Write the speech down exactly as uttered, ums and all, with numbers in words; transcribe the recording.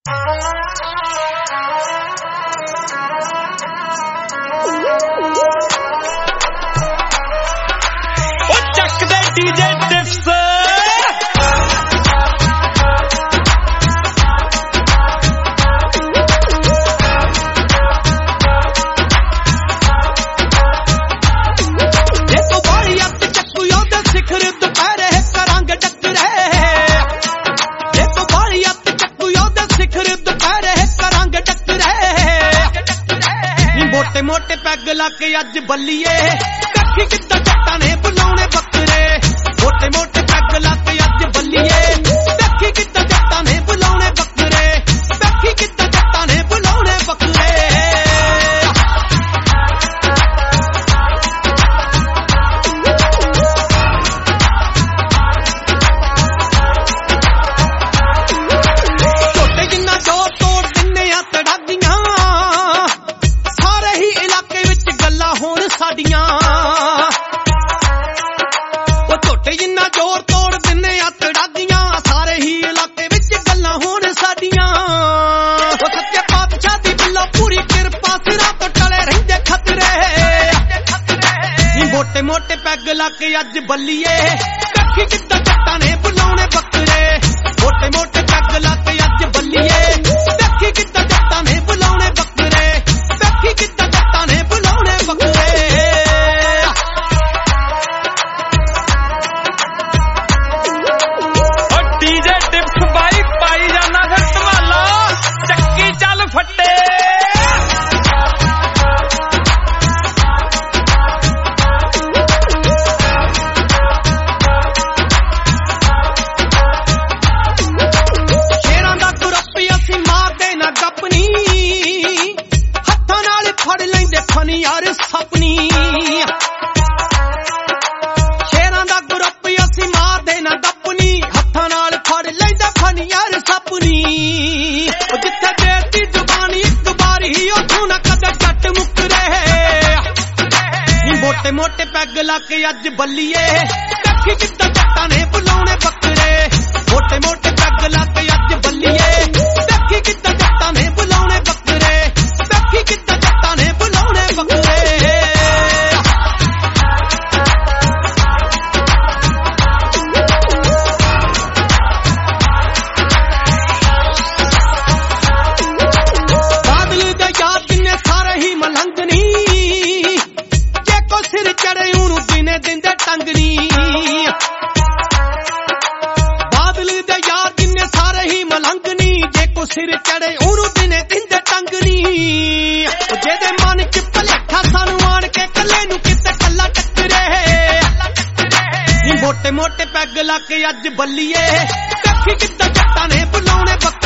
ਚੱਕ ਦੇ DJ tips मोटे पैग लग अज बल्लीए देखी किद्दां जट्टां ने बुलाउणे बकरे मोटे मोटे पैग लग अज बल्लीए देखी किद्दां जट्टां ने बुलाउणे बकरे देखी किद्दां जट्टां ने बुलाउणे बकरे छोटे जिन्ना जोर तोड़ दिन्ने आ तड़ागियां साडियां ओ छोटे जिन्ना जोर तोड़ दिन्ने आ तड़ागियां सारे ही इलाके विच गल्लां होण साडियां ओ सच्चे पातशाह दी बिल्लो पूरी किरपा सिरां तो टले रहिंदे खतरे नी मोटे मोटे पैग लग अज बल्लीए देखी किद्दां जट्टां ने बुलाउणे बकरे मोटे मोटे पैग लग अज बल्लीए देखी किद्दां जट्टां ने बुलाउणे बकरे देखी किद्दां जट्टां ने बुलाउणे बकरे फट्टे शेरां दा ग्रुप असीं मारदे ना गपनी हत्थां नाल फड़ लैंदे फनी यार सपनी शेरां दा ग्रुप असीं मारदे ना गपनी हत्थां नाल फड़ लैंदे फनी यार सपनी जिथे देती जुबानी एक बारी उथों ना कदे जट मुकरे मोटे मोटे पैग लग अज बल्लीए देखी किद्दां जट्टां ने बुलाउणे बकरे मोटे मोटे पैग लग अज बल्लीए देखी किद्दां जट्टां ने बुलाउणे बकरे देखी किद्दां जट्टां ने बुलाउणे बकरे दिंदे टंगनी बादल दे यार जिन्ने सारे ही मलंगनी जे को सिर चढ़े ओनू दिने दिंदे टंगनी जेदे मन च भलेखा सानू आण के कल्ले नू किते कल्ला टकरे नी मोटे मोटे पैग लग अज बल्लीए देखी किद्दां जट्टां ने बुलाउणे